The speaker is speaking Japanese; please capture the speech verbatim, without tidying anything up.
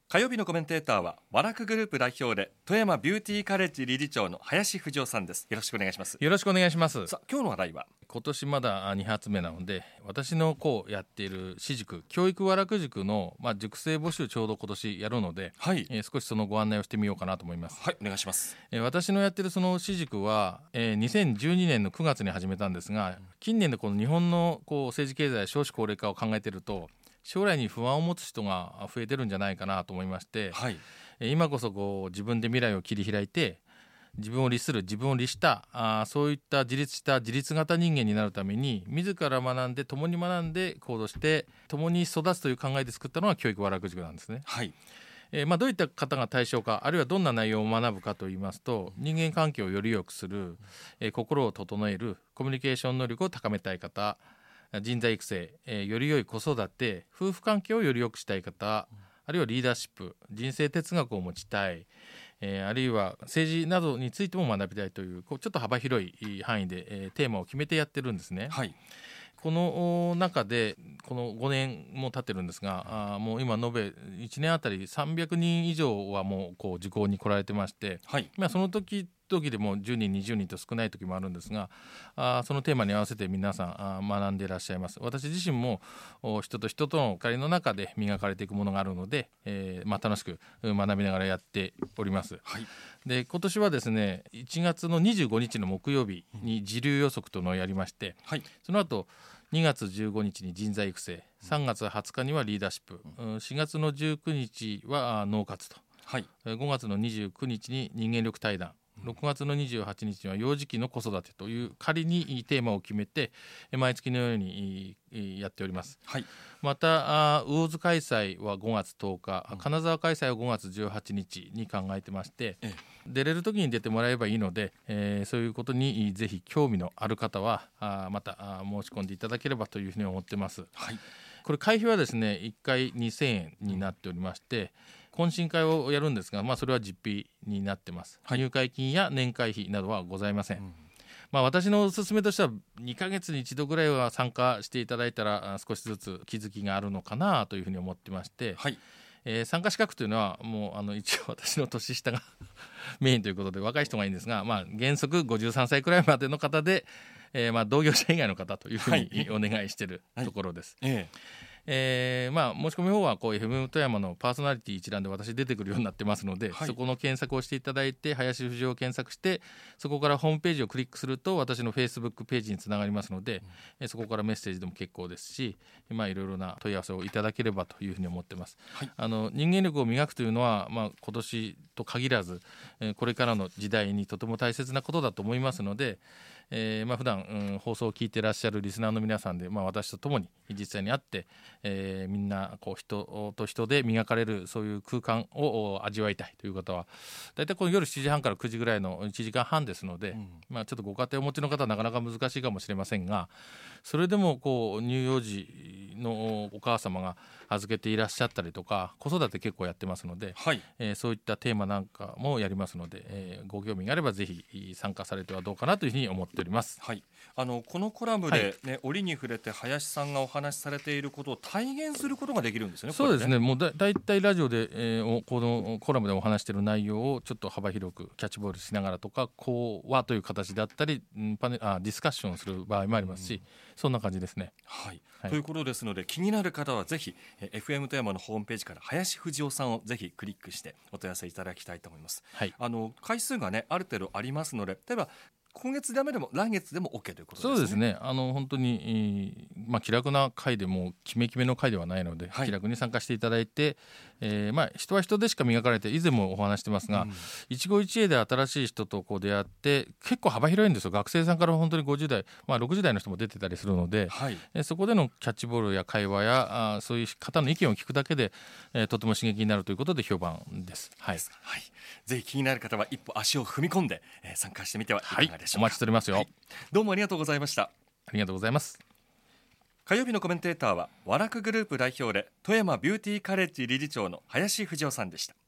火曜日のコメンテーターはワラクグループ代表で富山ビューティーカレッジ理事長の林藤夫さんです。よろしくお願いします。 よろしくお願いします。 さあ、今日の話題は今年まだに発目なので、私のこうやっている私塾教育ワラク塾の、まあ、塾生募集ちょうど今年やるので、 はい、 えー、少しそのご案内をしてみようかなと思います。 はい、お願いします。 えー、私のやっているその私塾は、えー、にせんじゅうにねんのくがつに始めたんですが、近年でこの日本のこう政治経済少子高齢化を考えていると、将来に不安を持つ人が増えてるんじゃないかなと思いまして、 はい、 今こそこう自分で未来を切り開いて自分を律する自分を律したあそういった自立した自立型人間になるために、自ら学んで共に学んで行動して共に育つという考えで作ったのが教育ワラク塾なんですね。 はい、 えーまあ、どういった方が対象か、あるいはどんな内容を学ぶかといいますと、人間関係をより良くする、えー、心を整える、コミュニケーション能力を高めたい方、人材育成、えー、より良い子育て、夫婦関係をより良くしたい方、あるいはリーダーシップ、人生哲学を持ちたい、えー、あるいは政治などについても学びたいという、こうちょっと幅広い範囲で、えー、テーマを決めてやってるんですね。 はい、 この中でこのごねんも経ってるんですが、あもう今延べいちねんあたりさんびゃくにん以上はもうこう受講に来られてまして、 はい、 まあ、その時時でもじゅうにんにじゅうにんと少ない時もあるんですが、あそのテーマに合わせて皆さんあ学んでいらっしゃいます。私自身も人と人との関わりの中で磨かれていくものがあるので、えーまあ、楽しく学びながらやっております。 はい、 で今年はですね、いちがつのにじゅうごにちの木曜日に時流予測というのをやりまして、はい、その後にがつじゅうごにちに人材育成、さんがつはつかにはリーダーシップ、しがつのじゅうくにちは脳活と、はい、ごがつのにじゅうくにちに人間力対談、ろくがつのにじゅうはちにちには幼児期の子育てという仮にテーマを決めて毎月のようにやっております。はい、また魚津開催はごがつとおか、金沢開催はごがつじゅうはちにちに考えてまして、ええ、出れる時に出てもらえばいいので、えー、そういうことにぜひ興味のある方はあまた申し込んでいただければというふうに思ってます。はい、これ会費はですね、いっかいにせんえんになっておりまして、懇親会をやるんですが、まあ、それは実費になってます。はい、入会金や年会費などはございません。うん、まあ、私のおすすめとしてはにかげつにいちどぐらいは参加していただいたら少しずつ気づきがあるのかなというふうに思ってまして、はい、えー、参加資格というのはもうあの一応私の年下がメインということで若い人がいいんですが、まあ、原則ごじゅうさんさいくらいまでの方で、えー、まあ同業者以外の方というふうにお願いしているところです。はいはい、えーえーまあ、申し込み方はこう エフエム 富山のパーソナリティ一覧で私出てくるようになってますので、はい、そこの検索をしていただいて林藤を検索してそこからホームページをクリックすると私の Facebook ページにつながりますので、うん、そこからメッセージでも結構ですし、まあ、いろいろな問い合わせをいただければというふうに思ってます。はい、あの人間力を磨くというのは、まあ、今年と限らずこれからの時代にとても大切なことだと思いますので、えーまあ、普段、うん、放送を聞いていらっしゃるリスナーの皆さんで、まあ、私と共に実際に会って、えー、みんなこう人と人で磨かれるそういう空間を味わいたいという方はだいたいこの夜しちじはんからくじぐらいのいちじかんはんですので、うんまあ、ちょっとご家庭をお持ちの方はなかなか難しいかもしれませんが、それでもこう乳幼児のお母様が預けていらっしゃったりとか子育て結構やってますので、はいえー、そういったテーマなんかもやりますので、えー、ご興味があればぜひ参加されてはどうかなというふうに思っております。 はい、あのこのコラムで、ねはい、折に触れて林さんがお話しされていることを体現することができるんですよね。 そうですね、 ねもうだだいたいラジオで、えー、このコラムでお話している内容をちょっと幅広くキャッチボールしながらとか講話という形であったりパネあディスカッションする場合もありますし、うん、そんな感じですね。 はいはい、ということですので気になる方はぜひ エフエム 富山のホームページから林藤夫さんをぜひクリックしてお問い合わせいただきたいと思います。はい、あの回数がねある程度ありますので、例えば今月ダメでも来月でも OK ということですね。 そうですね、あの本当に、まあ、気楽な会でも決め決めの会ではないので、はい、気楽に参加していただいて、えーまあ、人は人でしか磨かれて以前もお話してますが、うん、一期一会で新しい人とこう出会って結構幅広いんですよ。学生さんから本当にごじゅうだい、まあ、ろくじゅうだいの人も出てたりするので、はい、えそこでのキャッチボールや会話やあそういう方の意見を聞くだけで、えー、とても刺激になるということで評判です。はい、 はい、ぜひ気になる方は一歩足を踏み込んで、えー、参加してみてはいかがでしょうか。 はい、お待ちしておりますよ。はい、 どうもありがとうございました。 ありがとうございます。 火曜日のコメンテーターはワラクグループ代表で富山ビューティーカレッジ理事長の林藤夫さんでした。